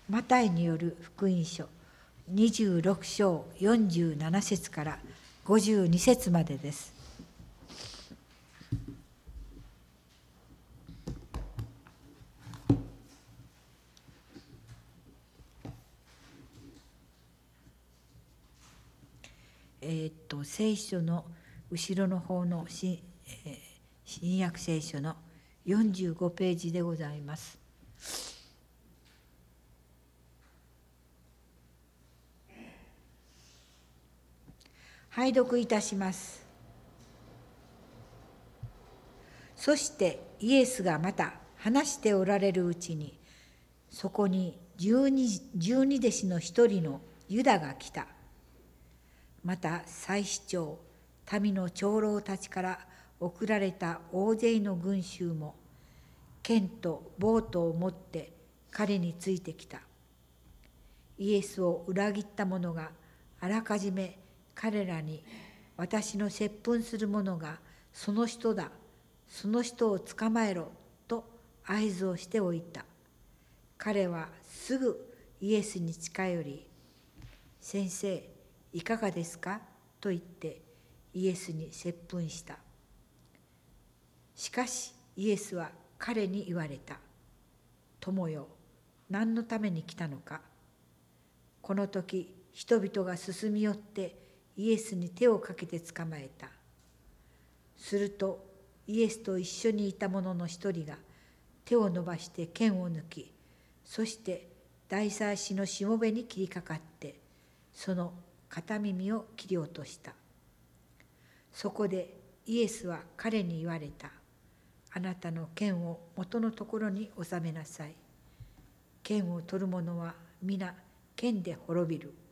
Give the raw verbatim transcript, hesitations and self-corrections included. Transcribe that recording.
マタイによる福音書にじゅうろく章よんじゅうなな節からごじゅうに節までです。えー、っと聖書の後ろの方の 新,、えー、新約聖書のよんじゅうごページでございます。拝読いたします。そしてイエスがまた話しておられるうちに、そこに十二、十二弟子の一人のユダが来た。また祭司長、民の長老たちから送られた大勢の群衆も、剣とボートを持って彼についてきた。イエスを裏切った者があらかじめ彼らに、私の接吻する者がその人だ、その人を捕まえろと合図をしておいた。彼はすぐイエスに近寄り、先生、いかがですかと言ってイエスに接吻した。しかしイエスは彼に言われた。友よ、何のために来たのか。この時、人々が進み寄ってイエスに手をかけて捕まえた。するとイエスと一緒にいた者の一人が手を伸ばして剣を抜き、そして大祭司のしもべに切りかかって、その片耳を切り落とした。そこでイエスは彼に言われた。あなたの剣を元のところに収めなさい。剣を取る者は皆剣で滅びる。